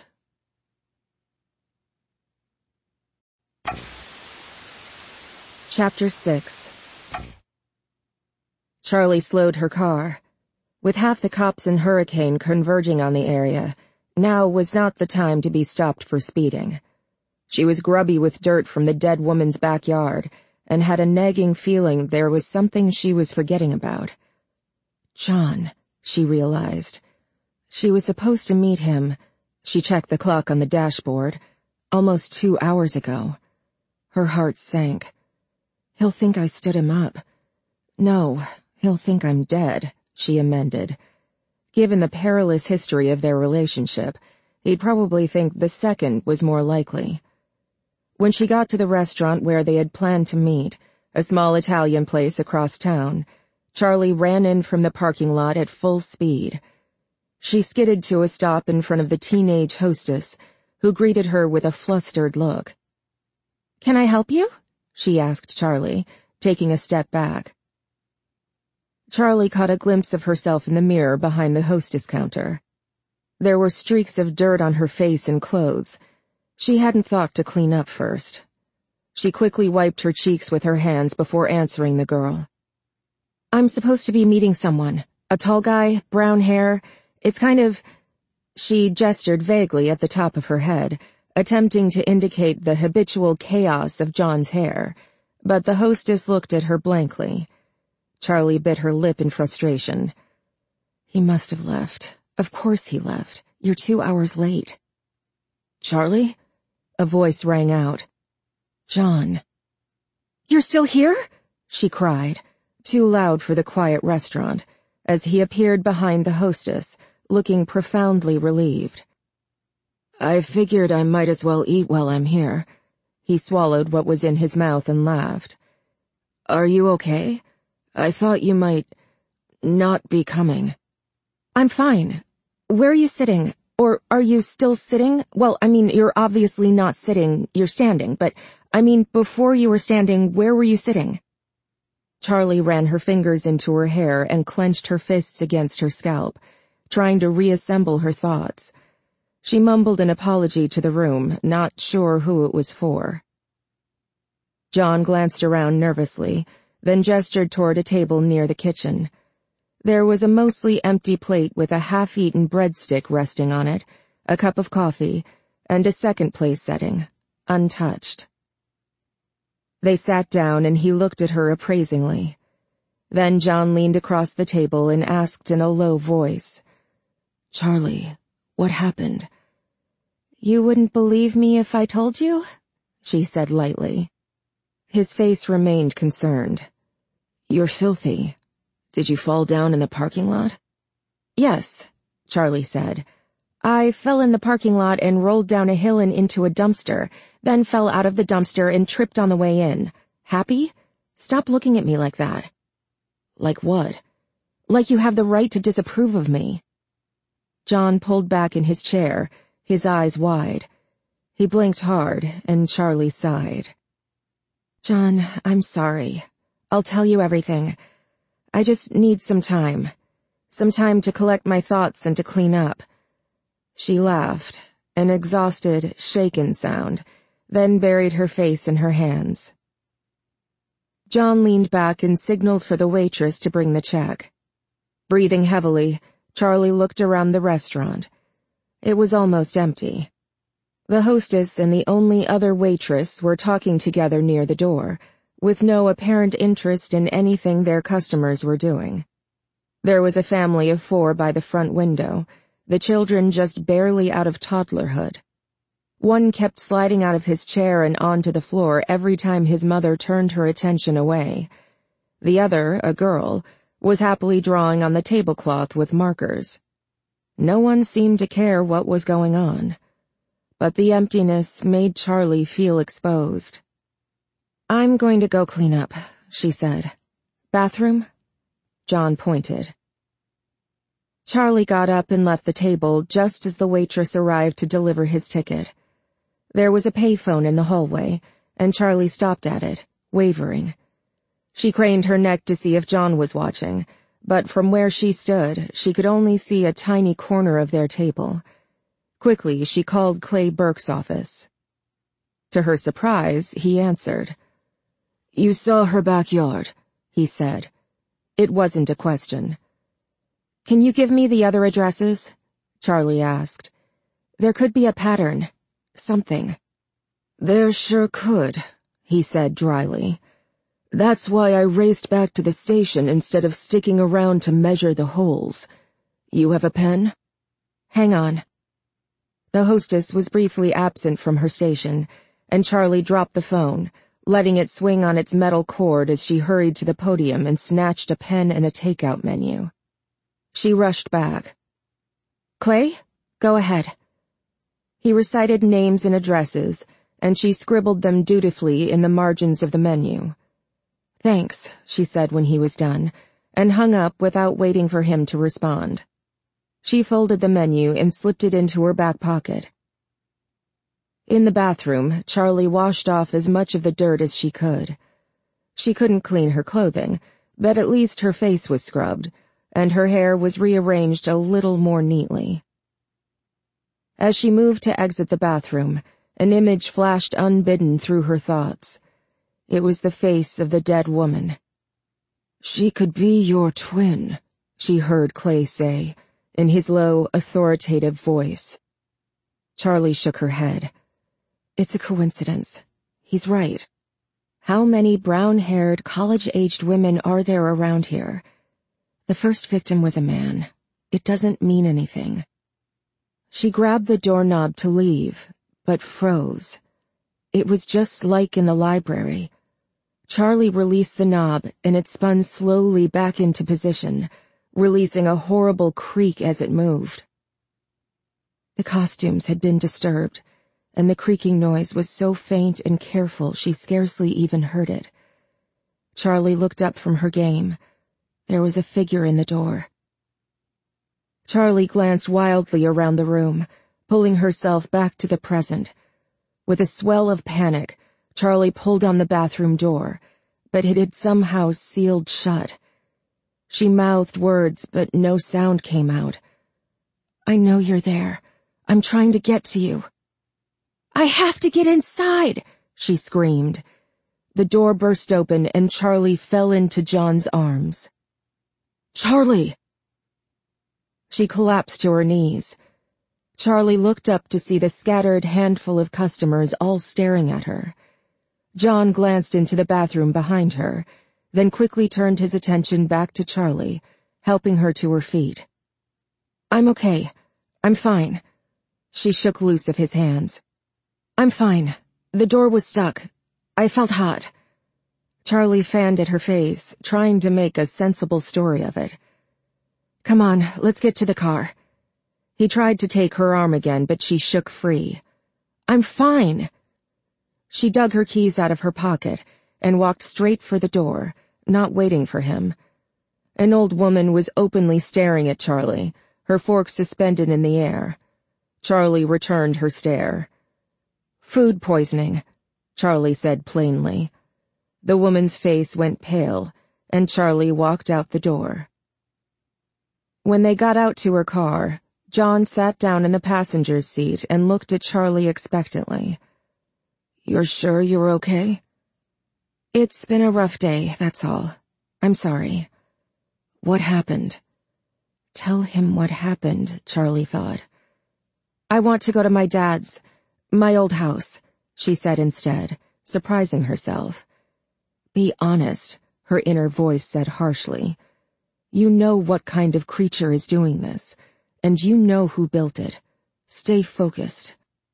Chapter six. Charlie slowed her car. With half the cops in Hurricane converging on the area, now was not the time to be stopped for speeding. She was grubby with dirt from the dead woman's backyard, and had a nagging feeling there was something she was forgetting about. John, she realized. She was supposed to meet him. She checked the clock on the dashboard. Almost two hours ago. Her heart sank. He'll think I stood him up. No, he'll think I'm dead, she amended. Given the perilous history of their relationship, he'd probably think the second was more likely. When she got to the restaurant where they had planned to meet, a small Italian place across town, Charlie ran in from the parking lot at full speed. She skidded to a stop in front of the teenage hostess, who greeted her with a flustered look. "Can I help you?" she asked Charlie, taking a step back. Charlie caught a glimpse of herself in the mirror behind the hostess counter. There were streaks of dirt on her face and clothes. She hadn't thought to clean up first. She quickly wiped her cheeks with her hands before answering the girl. "I'm supposed to be meeting someone. A tall guy, brown hair. It's kind of—" She gestured vaguely at the top of her head, attempting to indicate the habitual chaos of John's hair, but the hostess looked at her blankly. Charlie bit her lip in frustration. "He must have left. Of course he left. You're two hours late." "Charlie?" A voice rang out. "John." "You're still here?" she cried, too loud for the quiet restaurant, as he appeared behind the hostess, looking profoundly relieved. "I figured I might as well eat while I'm here." He swallowed what was in his mouth and laughed. "Are you okay? I thought you might not be coming." "I'm fine. Where are you sitting? Or are you still sitting? Well, I mean, you're obviously not sitting, you're standing, but, I mean, before you were standing, where were you sitting?" Charlie ran her fingers into her hair and clenched her fists against her scalp, trying to reassemble her thoughts. She mumbled an apology to the room, not sure who it was for. John glanced around nervously, then gestured toward a table near the kitchen. There was a mostly empty plate with a half-eaten breadstick resting on it, a cup of coffee, and a second place setting, untouched. They sat down and he looked at her appraisingly. Then John leaned across the table and asked in a low voice, "Charlie, what happened?" "You wouldn't believe me if I told you?" she said lightly. His face remained concerned. "You're filthy. Did you fall down in the parking lot?" "Yes," Charlie said. "I fell in the parking lot and rolled down a hill and into a dumpster, then fell out of the dumpster and tripped on the way in. Happy? Stop looking at me like that." "Like what?" "Like you have the right to disapprove of me." John pulled back in his chair, his eyes wide. He blinked hard, and Charlie sighed. "John, I'm sorry. I'll tell you everything. I just need some time. Some time to collect my thoughts and to clean up." She laughed, an exhausted, shaken sound, then buried her face in her hands. John leaned back and signaled for the waitress to bring the check. Breathing heavily, Charlie looked around the restaurant. It was almost empty. The hostess and the only other waitress were talking together near the door, with no apparent interest in anything their customers were doing. There was a family of four by the front window, the children just barely out of toddlerhood. One kept sliding out of his chair and onto the floor every time his mother turned her attention away. The other, a girl, was happily drawing on the tablecloth with markers. No one seemed to care what was going on. But the emptiness made Charlie feel exposed. "I'm going to go clean up," she said. "Bathroom?" John pointed. Charlie got up and left the table just as the waitress arrived to deliver his ticket. There was a payphone in the hallway, and Charlie stopped at it, wavering. She craned her neck to see if John was watching, but from where she stood, she could only see a tiny corner of their table. Quickly, she called Clay Burke's office. To her surprise, he answered. "You saw her backyard," he said. It wasn't a question. "Can you give me the other addresses?" Charlie asked. "There could be a pattern. Something." There sure could, he said dryly. That's why I raced back to the station instead of sticking around to measure the holes. You have a pen? Hang on. The hostess was briefly absent from her station, and Charlie dropped the phone, letting it swing on its metal cord as she hurried to the podium and snatched a pen and a takeout menu. She rushed back. Clay, go ahead. He recited names and addresses, and she scribbled them dutifully in the margins of the menu. Thanks, she said when he was done, and hung up without waiting for him to respond. She folded the menu and slipped it into her back pocket. In the bathroom, Charlie washed off as much of the dirt as she could. She couldn't clean her clothing, but at least her face was scrubbed, and her hair was rearranged a little more neatly. As she moved to exit the bathroom, an image flashed unbidden through her thoughts. It was the face of the dead woman. She could be your twin, she heard Clay say, in his low, authoritative voice. Charlie shook her head. It's a coincidence. He's right. How many brown-haired, college-aged women are there around here? The first victim was a man. It doesn't mean anything. She grabbed the doorknob to leave, but froze. It was just like in the library. Charlie released the knob, and it spun slowly back into position, releasing a horrible creak as it moved. The costumes had been disturbed, and the creaking noise was so faint and careful she scarcely even heard it. Charlie looked up from her game. There was a figure in the door. Charlie glanced wildly around the room, pulling herself back to the present. With a swell of panic, Charlie pulled on the bathroom door, but it had somehow sealed shut. She mouthed words, but no sound came out. I know you're there. I'm trying to get to you. I have to get inside, she screamed. The door burst open and Charlie fell into John's arms. Charlie! She collapsed to her knees. Charlie looked up to see the scattered handful of customers all staring at her. John glanced into the bathroom behind her, then quickly turned his attention back to Charlie, helping her to her feet. I'm okay. I'm fine. She shook loose of his hands. I'm fine. The door was stuck. I felt hot. Charlie fanned at her face, trying to make a sensible story of it. Come on, let's get to the car. He tried to take her arm again, but she shook free. I'm fine. She dug her keys out of her pocket and walked straight for the door, not waiting for him. An old woman was openly staring at Charlie, her fork suspended in the air. Charlie returned her stare. Food poisoning, Charlie said plainly. The woman's face went pale, and Charlie walked out the door. When they got out to her car, John sat down in the passenger's seat and looked at Charlie expectantly. You're sure you're okay? It's been a rough day, that's all. I'm sorry. What happened? Tell him what happened, Charlie thought. I want to go to my dad's, my old house, she said instead, surprising herself. Be honest, her inner voice said harshly. You know what kind of creature is doing this, and you know who built it. Stay focused.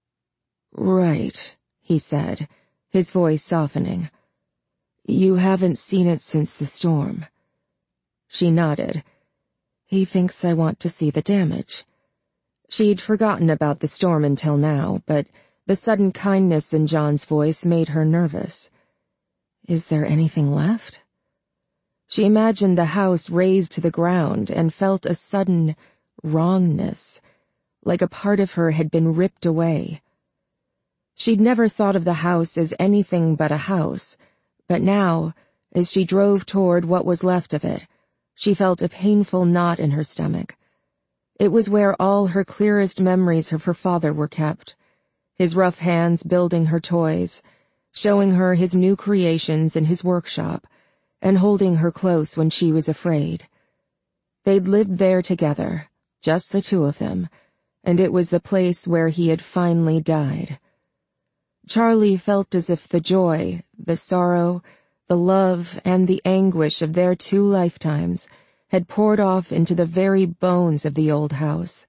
Right, he said, his voice softening. You haven't seen it since the storm. She nodded. He thinks I want to see the damage. She'd forgotten about the storm until now, but the sudden kindness in John's voice made her nervous. Is there anything left? She imagined the house razed to the ground and felt a sudden wrongness, like a part of her had been ripped away. She'd never thought of the house as anything but a house, but now, as she drove toward what was left of it, she felt a painful knot in her stomach. It was where all her clearest memories of her father were kept, his rough hands building her toys, showing her his new creations in his workshop, and holding her close when she was afraid. They'd lived there together, just the two of them, and it was the place where he had finally died. Charlie felt as if the joy, the sorrow, the love, and the anguish of their two lifetimes had poured off into the very bones of the old house.